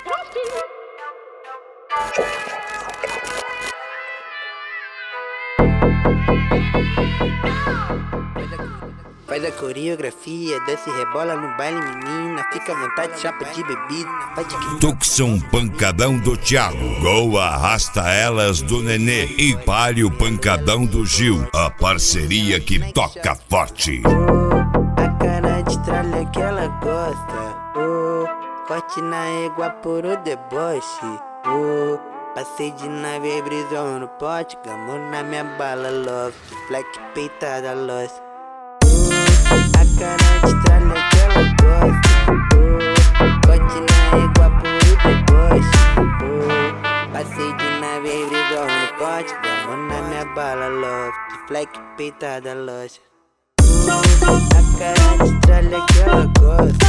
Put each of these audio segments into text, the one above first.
Faz a coreografia, desce e rebola no baile, menina. Fica à vontade, chapa de bebida. Tucson, pancadão do Thiago. Gol, arrasta elas do Nenê. E Palio, pancadão do Gil. A parceria que toca forte. A cara de tralha que ela gosta. Corte na égua por o deboche. Passei de nave, brisou no pote. Gamou na minha bala, love. Black peitada, lost. A cara de tralha que ela gosta. Corte na égua por o deboche. Passei de nave, brisou no pote. Gamou na minha bala, love. Black peitada, lost. A cara de tralha que ela gosta.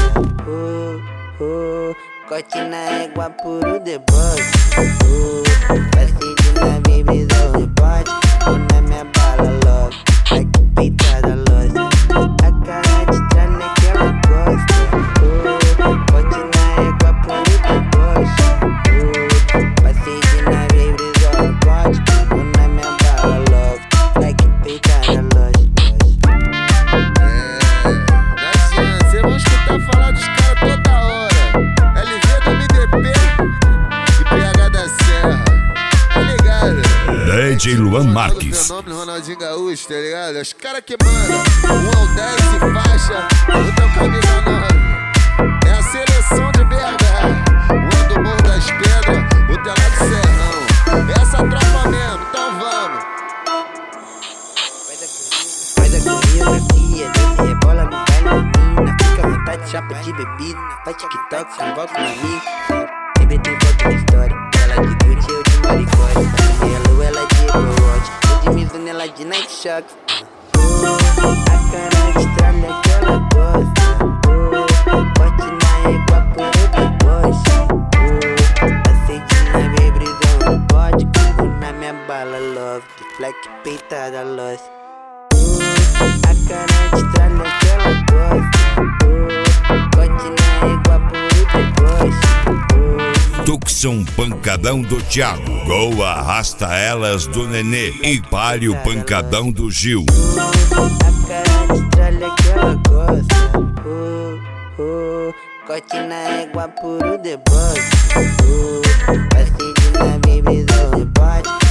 Corte na égua por o deboche. Passei de nave, brisou no pote. Ou na minha bala, love. Black peitada, lost. A cara de tralha que ela gosta. Corte na égua por o deboche. Passei de nave, brisou no pote. Ou na minha bala, love. Black peitada, lost. Cê vão escutar falar dos caras toda hora. LV do MDP e PH da Serra. Tá ligado? DJ Luan Marques. Fenômeno Ronaldinho Gaúcho, tá ligado? Os caras que mandam 1 ao 10 e faixa, outro camisa 9. É a seleção de BH. Um do Morro das Pedras, o Telado do Serrão. Essa tropa mesmo, então vamos. Faz a coreografia, desce e rebola no baile, menina. Fica à vontade, chapa de bebida. Faz TikTok, se envolve com amigo. Sempre tem foto de história. Ela de Gucci, eu de Maricói. Ela de Overwatch. Eu de Mizuno, ela de Nike Shox. A cara de tralha que ela gosta. Corte na égua por o deboche. Passei de nave, brisou no pote. Cago na minha bala, love. Black peitada, lost. A cara de tralha que ela gosta. Corte na égua por o deboche. Tucson, pancadão do Thiago. Gol, arrasta elas do Nenê. E Palio, pancadão do Gil. A cara de tralha que ela gosta. Corte na égua por o deboche. Passei de nave, brisou no pote.